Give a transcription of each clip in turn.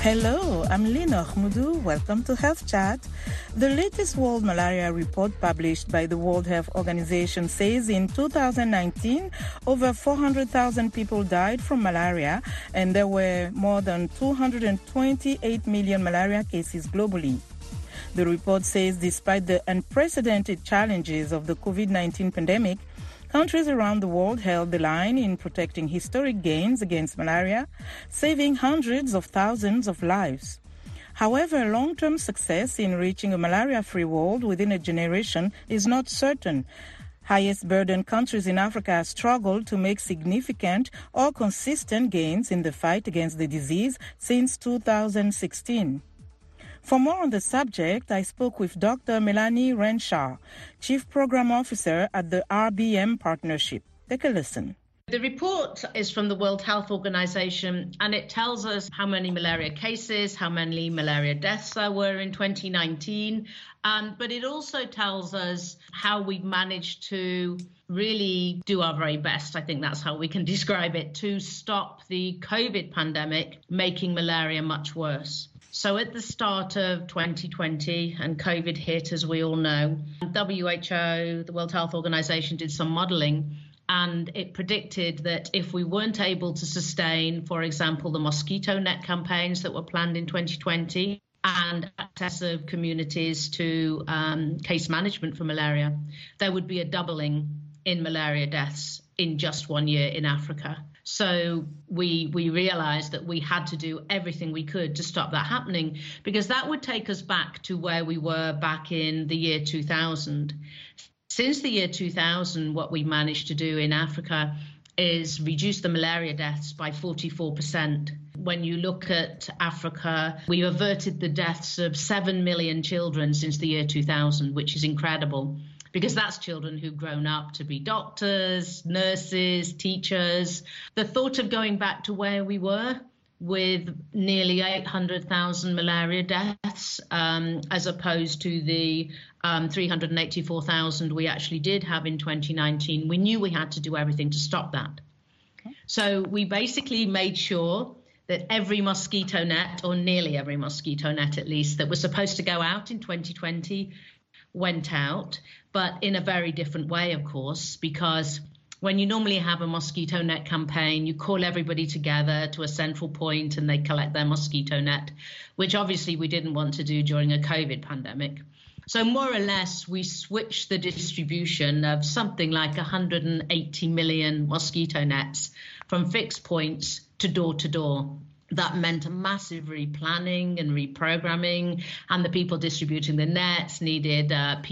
Hello, I'm Lina Khmudu. Welcome to Health Chat. The latest World Malaria Report published by the World Health Organization says in 2019, over 400,000 people died from malaria, and there were more than 228 million malaria cases globally. The report says despite the unprecedented challenges of the COVID-19 pandemic, countries around the world held the line in protecting historic gains against malaria, saving hundreds of thousands of lives. However, long-term success in reaching a malaria-free world within a generation is not certain. Highest burden countries in Africa struggled to make significant or consistent gains in the fight against the disease since 2016. For more on the subject, I spoke with Dr. Melanie Renshaw, Chief Program Officer at the RBM Partnership. Take a listen. The report is from the World Health Organization, and it tells us how many malaria cases, how many malaria deaths there were in 2019. But it also tells us how we've managed to really do our very best, I think that's how we can describe it, to stop the COVID pandemic making malaria much worse. So at the start of 2020, and COVID hit, as we all know, WHO, the World Health Organization, did some modeling, and it predicted that if we weren't able to sustain, for example, the mosquito net campaigns that were planned in 2020 and access of communities to case management for malaria, there would be a doubling in malaria deaths in just 1 year in Africa. So we realized that we had to do everything we could to stop that happening, because that would take us back to where we were back in the year 2000. Since the year 2000, what we managed to do in Africa is reduce the malaria deaths by 44%. When you look at Africa, we averted the deaths of 7 million children since the year 2000, which is incredible, because that's children who've grown up to be doctors, nurses, teachers. The thought of going back to where we were with nearly 800,000 malaria deaths, as opposed to the 384,000 we actually did have in 2019, we knew we had to do everything to stop that. Okay. So we basically made sure that every mosquito net, or nearly every mosquito net at least, that was supposed to go out in 2020 went out, but in a very different way, of course, because when you normally have a mosquito net campaign, you call everybody together to a central point and they collect their mosquito net, which obviously we didn't want to do during a COVID pandemic. So more or less, we switched the distribution of something like 180 million mosquito nets from fixed points to door. That meant a massive replanning and reprogramming, and the people distributing the nets needed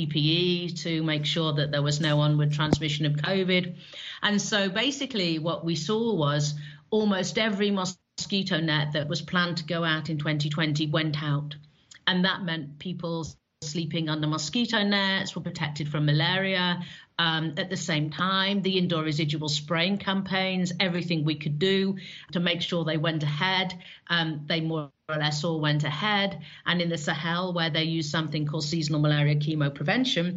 PPE to make sure that there was no onward transmission of COVID. And so basically what we saw was almost every mosquito net that was planned to go out in 2020 went out. And that meant people sleeping under mosquito nets were protected from malaria. At the same time, the indoor residual spraying campaigns, everything we could do to make sure they went ahead, they more or less all went ahead. And in the Sahel, where they use something called seasonal malaria chemoprevention,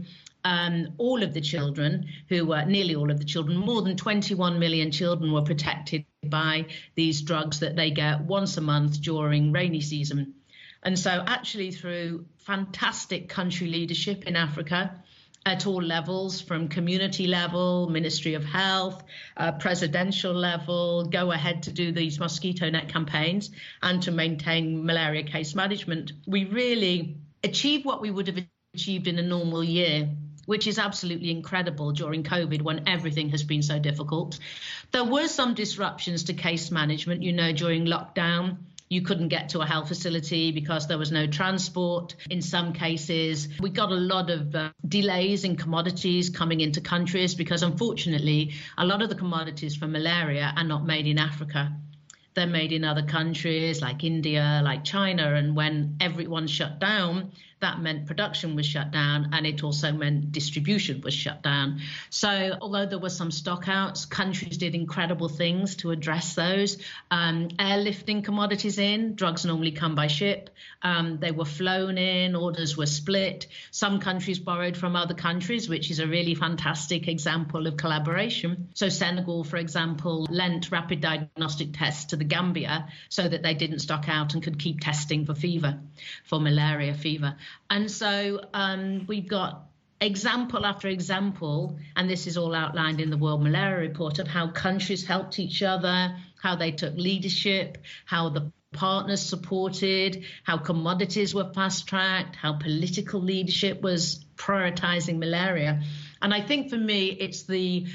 all of the children nearly all of the children, more than 21 million children were protected by these drugs that they get once a month during rainy season. And so actually through fantastic country leadership in Africa at all levels, from community level, Ministry of Health, presidential level, go ahead to do these mosquito net campaigns and to maintain malaria case management, we really achieved what we would have achieved in a normal year, which is absolutely incredible during COVID when everything has been so difficult. There were some disruptions to case management, during lockdown. You couldn't get to a health facility because there was no transport. In some cases, we got a lot of delays in commodities coming into countries because, unfortunately, a lot of the commodities for malaria are not made in Africa. They're made in other countries like India, like China. And when everyone shut down, that meant production was shut down, and it also meant distribution was shut down. So although there were some stockouts, countries did incredible things to address those. Airlifting commodities in, drugs normally come by ship. They were flown in, orders were split. Some countries borrowed from other countries, which is a really fantastic example of collaboration. So Senegal, for example, lent rapid diagnostic tests to the Gambia so that they didn't stock out and could keep testing for fever, for malaria fever. And so we've got example after example, and this is all outlined in the World Malaria Report, of how countries helped each other, how they took leadership, how the partners supported, how commodities were fast-tracked, how political leadership was prioritizing malaria. And I think for me, it's the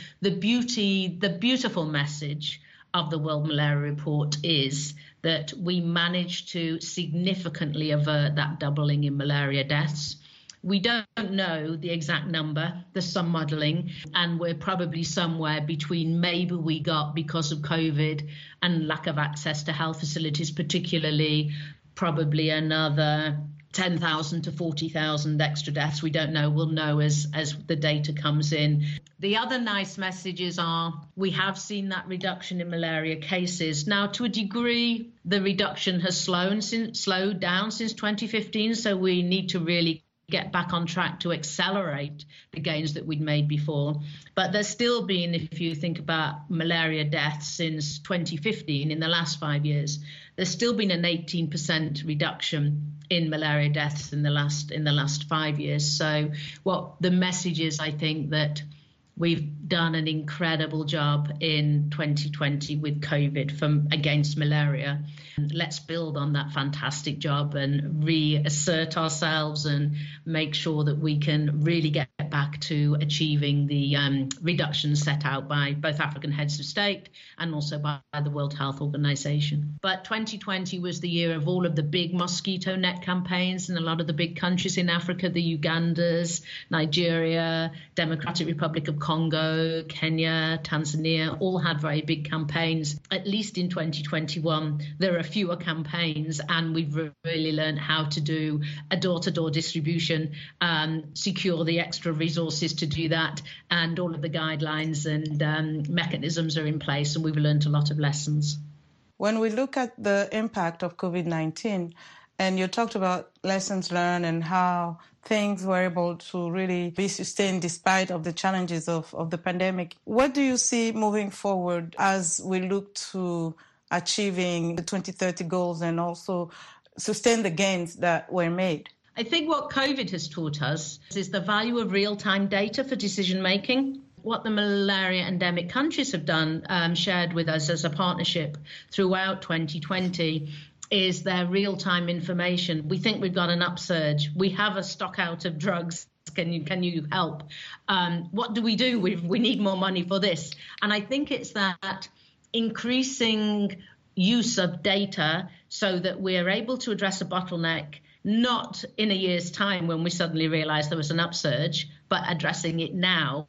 beautiful message of the World Malaria Report is that we managed to significantly avert that doubling in malaria deaths. We don't know the exact number, there's some modelling, and we're probably somewhere between maybe we got, because of COVID and lack of access to health facilities, particularly probably another 10,000 to 40,000 extra deaths. We don't know. We'll know as the data comes in. The other nice messages are we have seen that reduction in malaria cases. Now, to a degree, the reduction has slowed down since 2015, so we need to really get back on track to accelerate the gains that we'd made before. But there's still been, if you think about malaria deaths since 2015, in the last 5 years, there's still been an 18% reduction in malaria deaths in the last 5 years. So what the message is, I think, that we've done an incredible job in 2020 with COVID against malaria. Let's build on that fantastic job and reassert ourselves and make sure that we can really get back to achieving the reductions set out by both African heads of state and also by the World Health Organization. But 2020 was the year of all of the big mosquito net campaigns in a lot of the big countries in Africa, the Ugandas, Nigeria, Democratic Republic of Congo, Kenya, Tanzania, all had very big campaigns. At least in 2021, there are fewer campaigns, and we've really learned how to do a door-to-door distribution, secure the extra resources to do that, and all of the guidelines and mechanisms are in place, and we've learned a lot of lessons. When we look at the impact of COVID-19, and you talked about lessons learned and how things were able to really be sustained despite of the challenges of the pandemic, what do you see moving forward as we look to achieving the 2030 goals and also sustain the gains that were made? I think what COVID has taught us is the value of real-time data for decision-making. What the malaria endemic countries have done, shared with us as a partnership throughout 2020, is their real-time information. We think we've got an upsurge. We have a stock out of drugs. Can you help? What do? We need more money for this. And I think it's that increasing use of data so that we're able to address a bottleneck, not in a year's time when we suddenly realize there was an upsurge, but addressing it now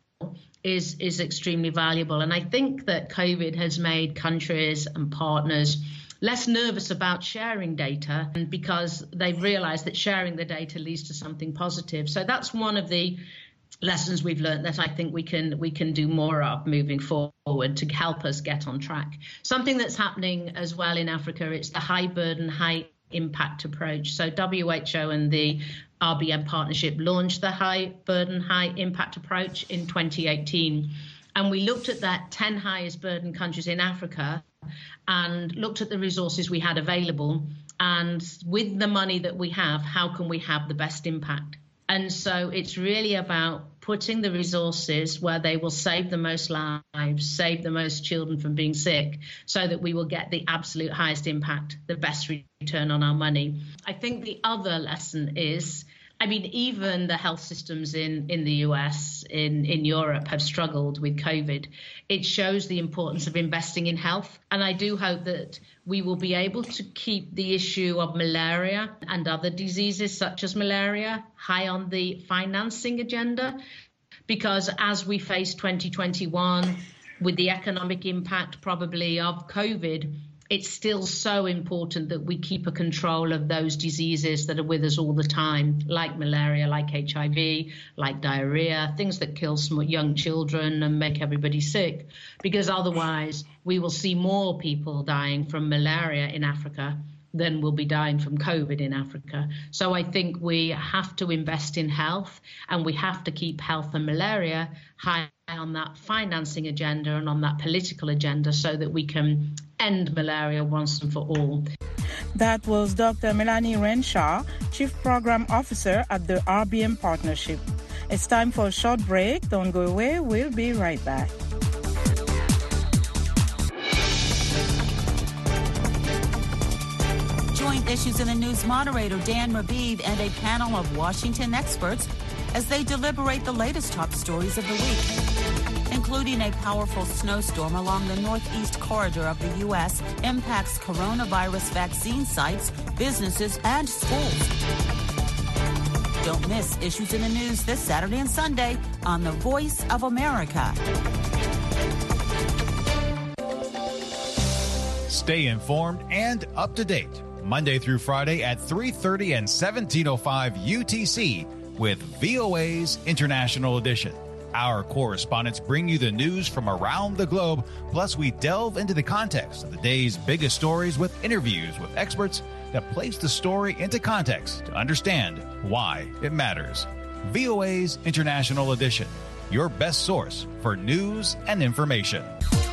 is extremely valuable. And I think that COVID has made countries and partners less nervous about sharing data because they've realized that sharing the data leads to something positive. So that's one of the lessons we've learned that I think we can do more of moving forward to help us get on track. Something that's happening as well in Africa, it's the high burden, high impact approach. So WHO and the RBM partnership launched the high burden, high impact approach in 2018. And we looked at that 10 highest burden countries in Africa and looked at the resources we had available. And with the money that we have, how can we have the best impact? And so it's really about putting the resources where they will save the most lives, save the most children from being sick, so that we will get the absolute highest impact, the best return on our money. I think the other lesson is, even the health systems in the US, in Europe have struggled with COVID. It shows the importance of investing in health. And I do hope that we will be able to keep the issue of malaria and other diseases such as malaria high on the financing agenda, because as we face 2021 with the economic impact probably of COVID, it's still so important that we keep a control of those diseases that are with us all the time, like malaria, like HIV, like diarrhea, things that kill young children and make everybody sick, because otherwise we will see more people dying from malaria in Africa than will be dying from COVID in Africa. So I think we have to invest in health, and we have to keep health and malaria high on that financing agenda and on that political agenda so that we can end malaria once and for all. That was Dr. Melanie Renshaw, Chief Program Officer at the RBM Partnership. It's time for a short break. Don't go away. We'll be right back. Join Issues in the News moderator Dan Rabib and a panel of Washington experts as they deliberate the latest top stories of the week, including a powerful snowstorm along the northeast corridor of the U.S. impacts coronavirus vaccine sites, businesses, and schools. Don't miss Issues in the News this Saturday and Sunday on The Voice of America. Stay informed and up to date Monday through Friday at 3:30 and 17:05 UTC with VOA's International Edition. Our correspondents bring you the news from around the globe, plus we delve into the context of the day's biggest stories with interviews with experts that place the story into context to understand why it matters. VOA's International Edition, your best source for news and information.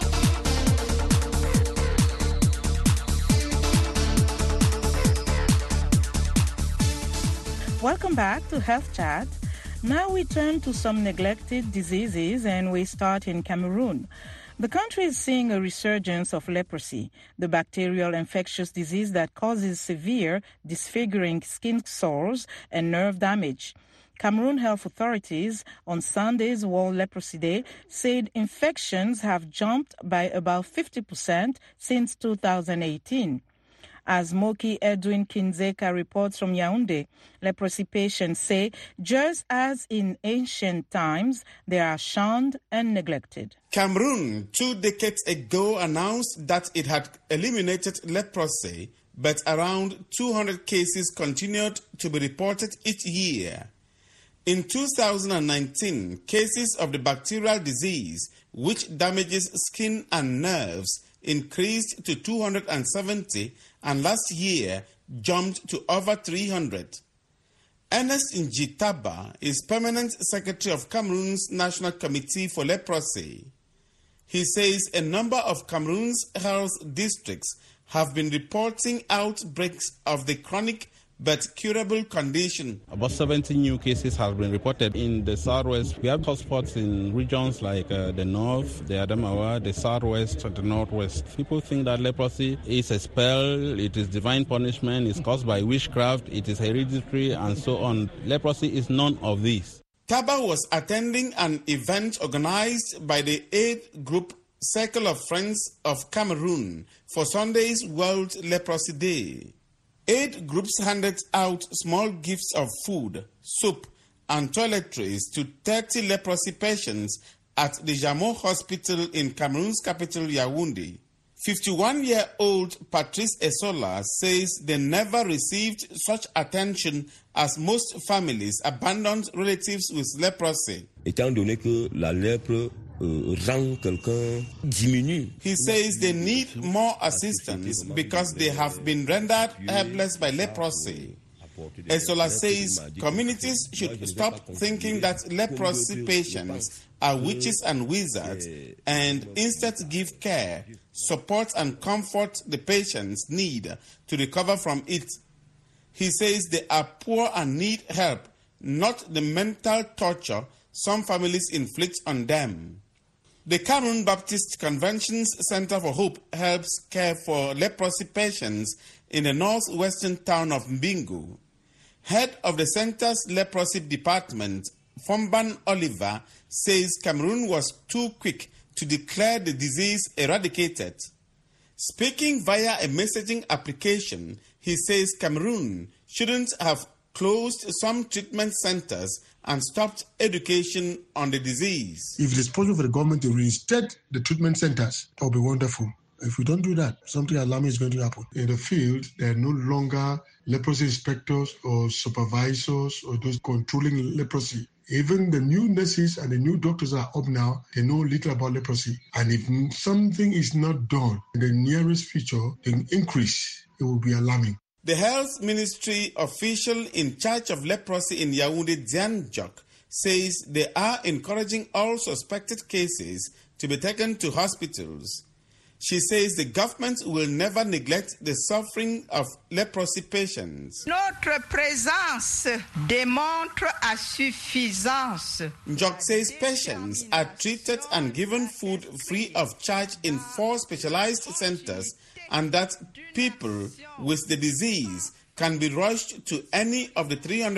Welcome back to Health Chat. Now we turn to some neglected diseases, and we start in Cameroon. The country is seeing a resurgence of leprosy, the bacterial infectious disease that causes severe, disfiguring skin sores and nerve damage. Cameroon health authorities on Sunday's World Leprosy Day said infections have jumped by about 50% since 2018. As Moki Edwin Kinzeka reports from Yaoundé, leprosy patients say just as in ancient times, they are shunned and neglected. Cameroon 2 decades ago announced that it had eliminated leprosy, but around 200 cases continued to be reported each year. In 2019, cases of the bacterial disease, which damages skin and nerves, increased to 270, and last year jumped to over 300. Ernest Njitaba is Permanent Secretary of Cameroon's National Committee for Leprosy. He says a number of Cameroon's health districts have been reporting outbreaks of the chronic but curable condition. About 70 new cases have been reported in the southwest. We have hotspots in regions like the north, the Adamawa, the southwest, the northwest. People think that leprosy is a spell, it is divine punishment, it's caused by witchcraft, it is hereditary, and so on. Leprosy is none of these. Taba was attending an event organized by the aid group Circle of Friends of Cameroon for Sunday's World Leprosy Day. Aid groups handed out small gifts of food, soup, and toiletries to 30 leprosy patients at the Jameau Hospital in Cameroon's capital, Yaoundé. 51-year-old Patrice Esola says they never received such attention as most families abandoned relatives with leprosy. Étant donné que la lèpre rend quelqu'un diminue. He says they need more assistance because they have been rendered helpless by leprosy. Esola says communities should stop thinking that leprosy patients are witches and wizards and instead give care, support and comfort the patients need to recover from it. He says they are poor and need help, not the mental torture some families inflict on them. The Cameroon Baptist Convention's Center for Hope helps care for leprosy patients in the northwestern town of Mbingu. Head of the center's leprosy department, Fomban Oliver, says Cameroon was too quick to declare the disease eradicated. Speaking via a messaging application, he says Cameroon shouldn't have closed some treatment centers and stopped education on the disease. If it is possible for the government to reinstate the treatment centers, that would be wonderful. If we don't do that, something alarming is going to happen. In the field, there are no longer leprosy inspectors or supervisors or those controlling leprosy. Even the new nurses and the new doctors are up now. They know little about leprosy. And if something is not done in the nearest future, the increase, it will be alarming. The Health Ministry official in charge of leprosy in Yaoundé, Diane Jok, says they are encouraging all suspected cases to be taken to hospitals. She says the government will never neglect the suffering of leprosy patients. Notre présence démontre à suffisance. Jok says patients are treated and given food free of charge in 4 specialized centers, and that people with the disease can be rushed to any of the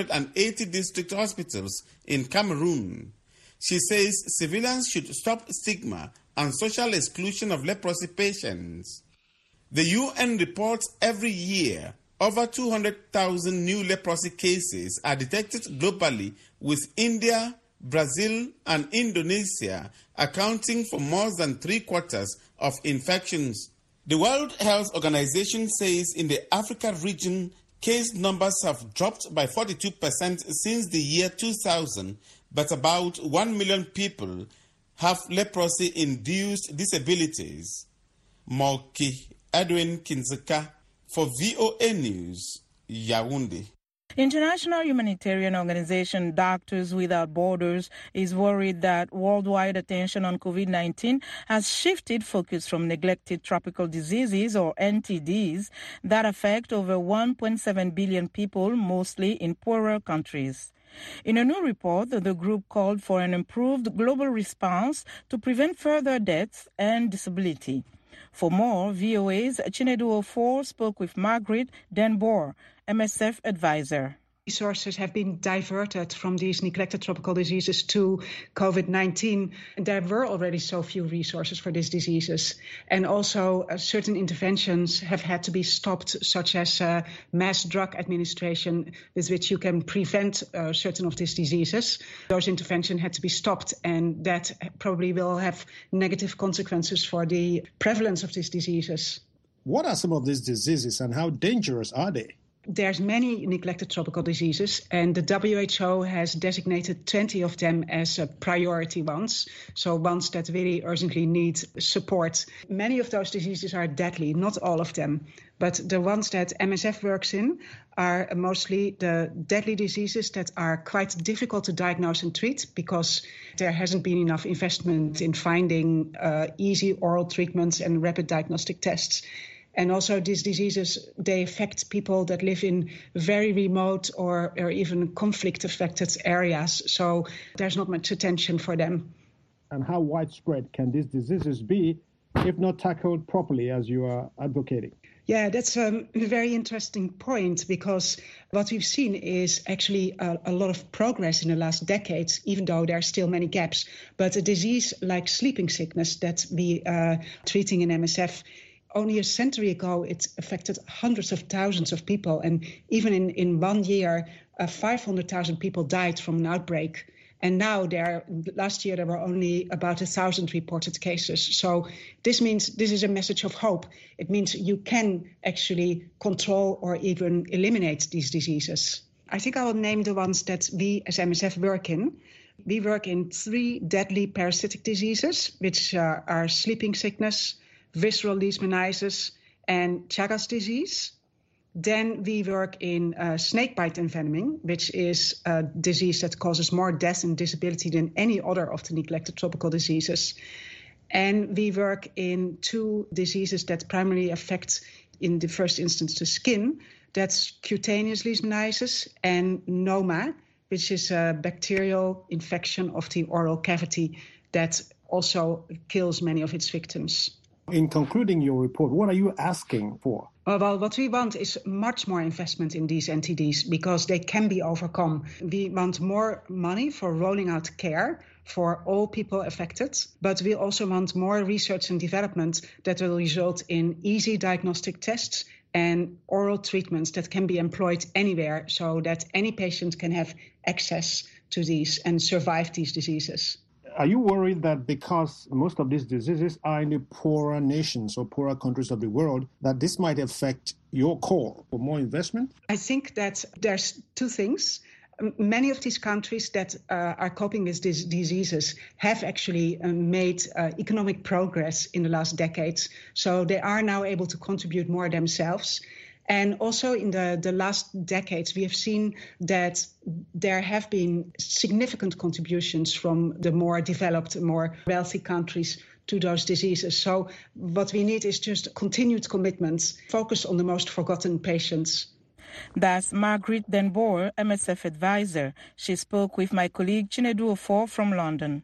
380 district hospitals in Cameroon. She says civilians should stop stigma and social exclusion of leprosy patients. The UN reports every year over 200,000 new leprosy cases are detected globally, with India, Brazil, and Indonesia accounting for more than 3/4 of infections. The World Health Organization says in the Africa region, case numbers have dropped by 42% since the year 2000, but about 1 million people have leprosy-induced disabilities. Moki Edwin Kinzeka for VOA News, Yaoundé. International humanitarian organization Doctors Without Borders is worried that worldwide attention on COVID-19 has shifted focus from neglected tropical diseases, or NTDs, that affect over 1.7 billion people, mostly in poorer countries. In a new report, the group called for an improved global response to prevent further deaths and disability. For more, VOA's Chinedu Ofor spoke with Margaret Denboer, MSF advisor. Resources have been diverted from these neglected tropical diseases to COVID-19. And there were already so few resources for these diseases. And also certain interventions have had to be stopped, such as mass drug administration, with which you can prevent certain of these diseases. Those interventions had to be stopped, and that probably will have negative consequences for the prevalence of these diseases. What are some of these diseases and how dangerous are they? There's many neglected tropical diseases, and the WHO has designated 20 of them as priority ones, so ones that really urgently need support. Many of those diseases are deadly, not all of them, but the ones that MSF works in are mostly the deadly diseases that are quite difficult to diagnose and treat because there hasn't been enough investment in finding easy oral treatments and rapid diagnostic tests. And also these diseases, they affect people that live in very remote or even conflict-affected areas. So there's not much attention for them. And how widespread can these diseases be if not tackled properly, as you are advocating? Yeah, that's a very interesting point, because what we've seen is actually a lot of progress in the last decades, even though there are still many gaps. But a disease like sleeping sickness that we are treating in MSF, only a century ago, it affected hundreds of thousands of people. And even in 1 year, 500,000 people died from an outbreak. And now last year, there were only about 1,000 reported cases. So this means this is a message of hope. It means you can actually control or even eliminate these diseases. I think I will name the ones that we as MSF work in. We work in 3 deadly parasitic diseases, which are sleeping sickness, visceral leishmaniasis, and Chagas disease. Then we work in snakebite envenoming, which is a disease that causes more death and disability than any other of the neglected tropical diseases. And we work in 2 diseases that primarily affect, in the first instance, the skin. That's cutaneous leishmaniasis and NOMA, which is a bacterial infection of the oral cavity that also kills many of its victims. In concluding your report, what are you asking for? Well, what we want is much more investment in these NTDs because they can be overcome. We want more money for rolling out care for all people affected, but we also want more research and development that will result in easy diagnostic tests and oral treatments that can be employed anywhere so that any patient can have access to these and survive these diseases. Are you worried that because most of these diseases are in the poorer nations or poorer countries of the world, that this might affect your call for more investment? I think that there's two things. Many of these countries that are coping with these diseases have actually made economic progress in the last decades. So they are now able to contribute more themselves. And also in the last decades, we have seen that there have been significant contributions from the more developed, more wealthy countries to those diseases. So what we need is just continued commitments, focus on the most forgotten patients. That's Margaret Den Boer, MSF advisor. She spoke with my colleague Chinedu Ofor from London.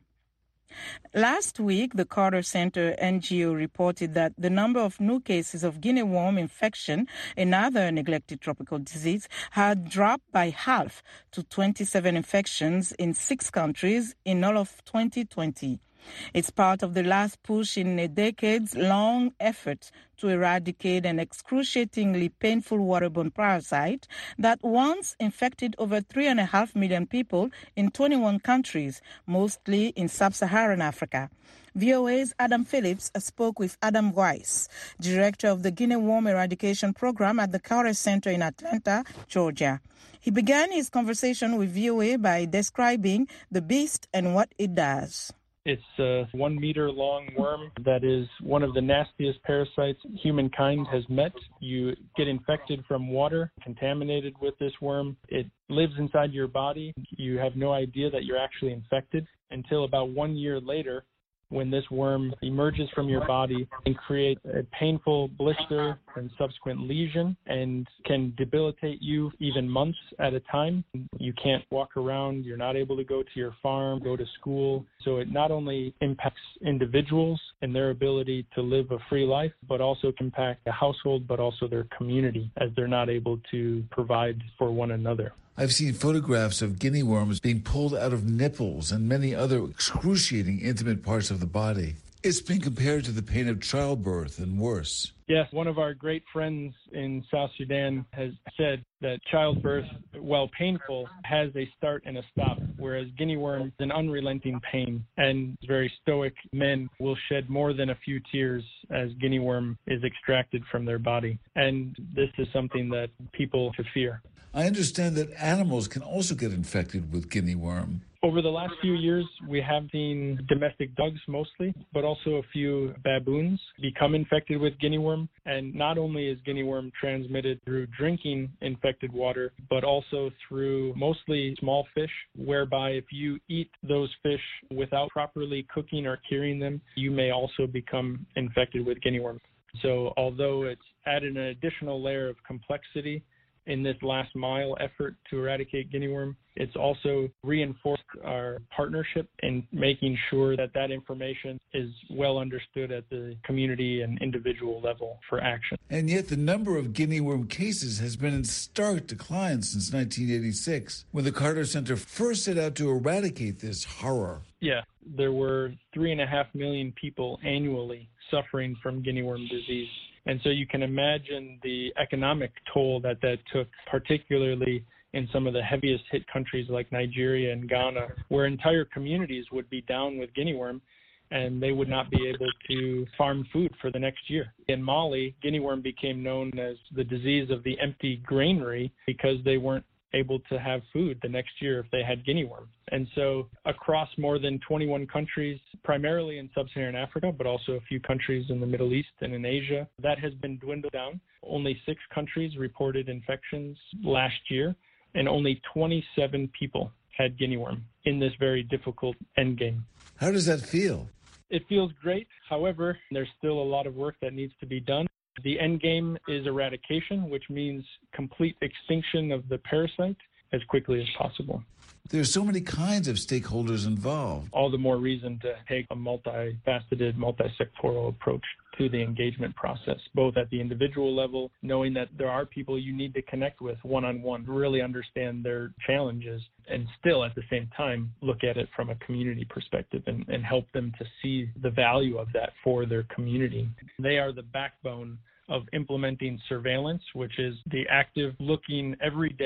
Last week, the Carter Center NGO reported that the number of new cases of guinea worm infection, another neglected tropical disease, had dropped by half to 27 infections in 6 countries in all of 2020. It's part of the last push in a decades-long effort to eradicate an excruciatingly painful waterborne parasite that once infected over 3.5 million people in 21 countries, mostly in sub-Saharan Africa. VOA's Adam Phillips spoke with Adam Weiss, director of the Guinea Worm Eradication Program at the Carter Center in Atlanta, Georgia. He began his conversation with VOA by describing the beast and what it does. It's a 1 meter long worm that is one of the nastiest parasites humankind has met. You get infected from water, contaminated with this worm. It lives inside your body. You have no idea that you're actually infected until about 1 year later, when this worm emerges from your body and creates a painful blister and subsequent lesion and can debilitate you even months at a time. You can't walk around. You're not able to go to your farm, go to school. So it not only impacts individuals and their ability to live a free life, but also can impact the household, but also their community, as they're not able to provide for one another. I've seen photographs of guinea worms being pulled out of nipples and many other excruciating intimate parts of the body. It's been compared to the pain of childbirth and worse. Yes, one of our great friends in South Sudan has said that childbirth, while painful, has a start and a stop, whereas guinea worm is an unrelenting pain, and very stoic men will shed more than a few tears as guinea worm is extracted from their body. And this is something that people should fear. I understand that animals can also get infected with guinea worm. Over the last few years, we have seen domestic dogs mostly, but also a few baboons become infected with guinea worm. And not only is guinea worm transmitted through drinking infected water, but also through mostly small fish, whereby if you eat those fish without properly cooking or curing them, you may also become infected with guinea worm. So although it's added an additional layer of complexity in this last mile effort to eradicate guinea worm, it's also reinforced our partnership in making sure that that information is well understood at the community and individual level for action. And yet the number of guinea worm cases has been in stark decline since 1986, when the Carter Center first set out to eradicate this horror. Yeah, there were 3.5 million people annually suffering from guinea worm disease. And so you can imagine the economic toll that took, particularly in some of the heaviest hit countries like Nigeria and Ghana, where entire communities would be down with guinea worm and they would not be able to farm food for the next year. In Mali, guinea worm became known as the disease of the empty granary because they weren't able to have food the next year if they had guinea worm. And so across more than 21 countries, primarily in sub-Saharan Africa, but also a few countries in the Middle East and in Asia, that has been dwindled down. Only 6 countries reported infections last year, and only 27 people had guinea worm in this very difficult endgame. How does that feel? It feels great. However, there's still a lot of work that needs to be done. The end game is eradication, which means complete extinction of the parasite as quickly as possible. There's so many kinds of stakeholders involved. All the more reason to take a multifaceted, multi-sectoral approach to the engagement process, both at the individual level, knowing that there are people you need to connect with one-on-one, really understand their challenges, and still at the same time look at it from a community perspective and help them to see the value of that for their community. They are the backbone of implementing surveillance, which is the active looking every day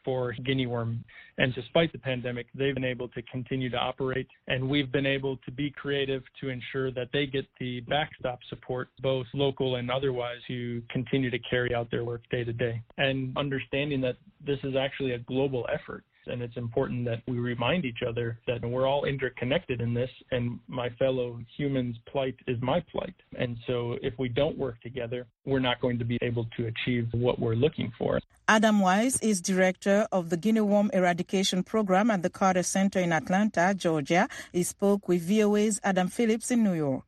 for guinea worm. And despite the pandemic, they've been able to continue to operate, and we've been able to be creative to ensure that they get the backstop support, both local and otherwise, to continue to carry out their work day to day. And understanding that this is actually a global effort. And it's important that we remind each other that we're all interconnected in this, and my fellow humans' plight is my plight. And so if we don't work together, we're not going to be able to achieve what we're looking for. Adam Wise is director of the Guinea Worm Eradication Program at the Carter Center in Atlanta, Georgia. He spoke with VOA's Adam Phillips in New York.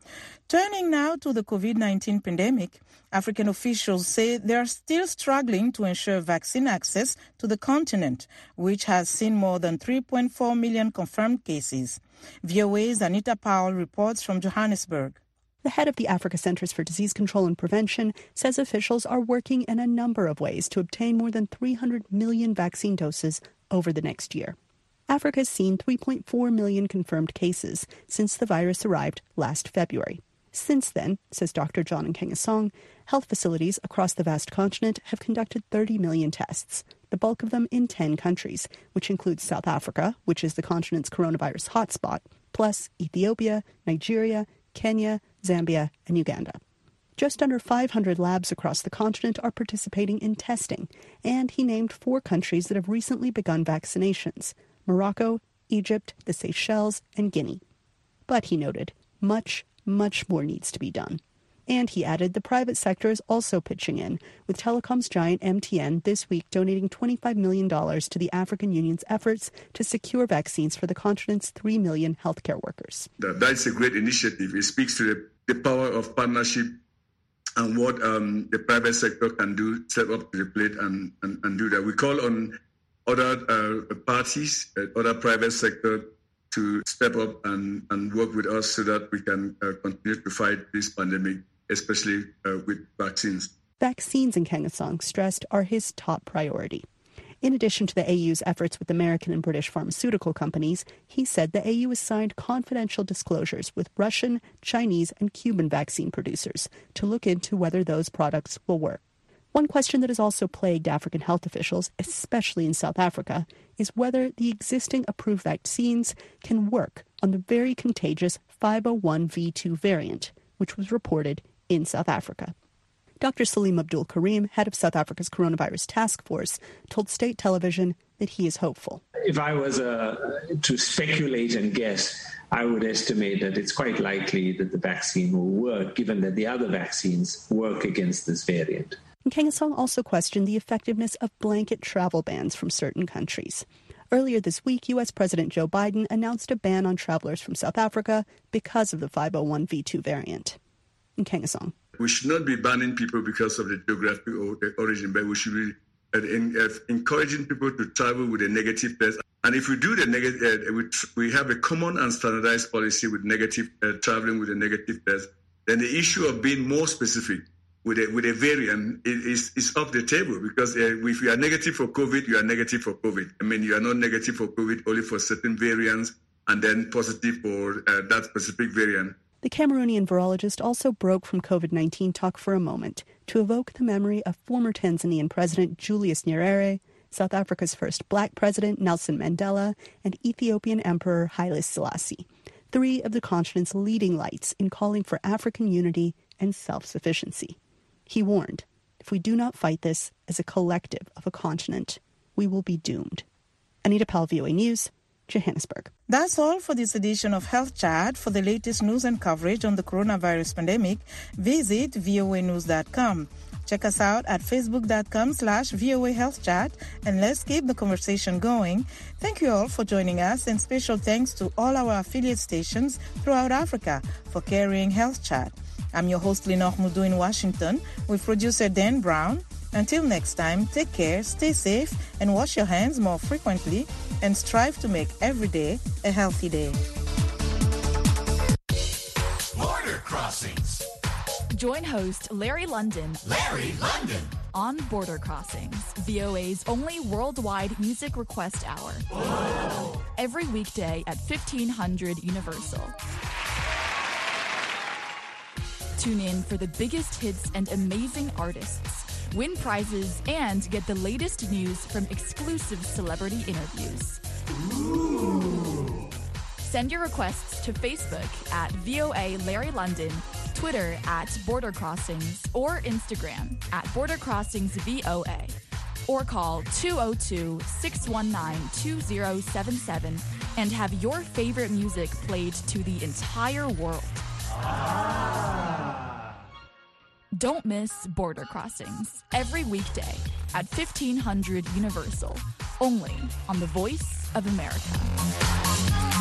Turning now to the COVID-19 pandemic, African officials say they are still struggling to ensure vaccine access to the continent, which has seen more than 3.4 million confirmed cases. VOA's Anita Powell reports from Johannesburg. The head of the Africa Centers for Disease Control and Prevention says officials are working in a number of ways to obtain more than 300 million vaccine doses over the next year. Africa has seen 3.4 million confirmed cases since the virus arrived last February. Since then, says Dr. John Nkengasong, health facilities across the vast continent have conducted 30 million tests, the bulk of them in 10 countries, which includes South Africa, which is the continent's coronavirus hotspot, plus Ethiopia, Nigeria, Kenya, Zambia, and Uganda. Just under 500 labs across the continent are participating in testing, and he named 4 countries that have recently begun vaccinations: Morocco, Egypt, the Seychelles, and Guinea. But, he noted, much more needs to be done. And he added the private sector is also pitching in, with telecoms giant MTN this week donating $25 million to the African Union's efforts to secure vaccines for the continent's 3 million healthcare workers. That's a great initiative. It speaks to the power of partnership and what the private sector can do, step up to the plate and do that. We call on other parties, other private sector, to step up and work with us so that we can continue to fight this pandemic, especially with vaccines. Vaccines, Nkengasong stressed, are his top priority. In addition to the AU's efforts with American and British pharmaceutical companies, he said the AU has signed confidential disclosures with Russian, Chinese, and Cuban vaccine producers to look into whether those products will work. One question that has also plagued African health officials, especially in South Africa, is whether the existing approved vaccines can work on the very contagious 501v2 variant, which was reported in South Africa. Dr. Salim Abdul Karim, head of South Africa's coronavirus task force, told state television that he is hopeful. If I was to speculate and guess, I would estimate that it's quite likely that the vaccine will work, given that the other vaccines work against this variant. Nkengasong also questioned the effectiveness of blanket travel bans from certain countries. Earlier this week, U.S. President Joe Biden announced a ban on travelers from South Africa because of the 501v2 variant. Nkengasong. We should not be banning people because of the geographic or the origin, but we should be encouraging people to travel with a negative test. And if we do the negative, we have a common and standardized policy with negative traveling with a negative test, then the issue of being more specific with a variant is off the table, because if you are negative for COVID, you are negative for COVID. I mean, you are not negative for COVID only for certain variants and then positive for that specific variant. The Cameroonian virologist also broke from COVID-19 talk for a moment to evoke the memory of former Tanzanian President Julius Nyerere, South Africa's first black president Nelson Mandela, and Ethiopian Emperor Haile Selassie, 3 of the continent's leading lights in calling for African unity and self-sufficiency. He warned, if we do not fight this as a collective of a continent, we will be doomed. Anita Powell, VOA News, Johannesburg. That's all for this edition of Health Chat. For the latest news and coverage on the coronavirus pandemic, visit voanews.com. Check us out at facebook.com/VOA Health Chat, and let's keep the conversation going. Thank you all for joining us, and special thanks to all our affiliate stations throughout Africa for carrying Health Chat. I'm your host, Lenore Mudu in Washington, with producer Dan Brown. Until next time, take care, stay safe, and wash your hands more frequently, and strive to make every day a healthy day. Border Crossings. Join host Larry London on Border Crossings, VOA's only worldwide music request hour. Whoa. Every weekday at 1500 Universal. Tune in for the biggest hits and amazing artists. win prizes, and get the latest news from exclusive celebrity interviews. Ooh. Send your requests to Facebook at VOA Larry London, Twitter at Border Crossings, or Instagram at Border Crossings VOA. Or call 202-619-2077 and have your favorite music played to the entire world. Don't miss Border Crossings every weekday at 1500 Universal, only on the Voice of America.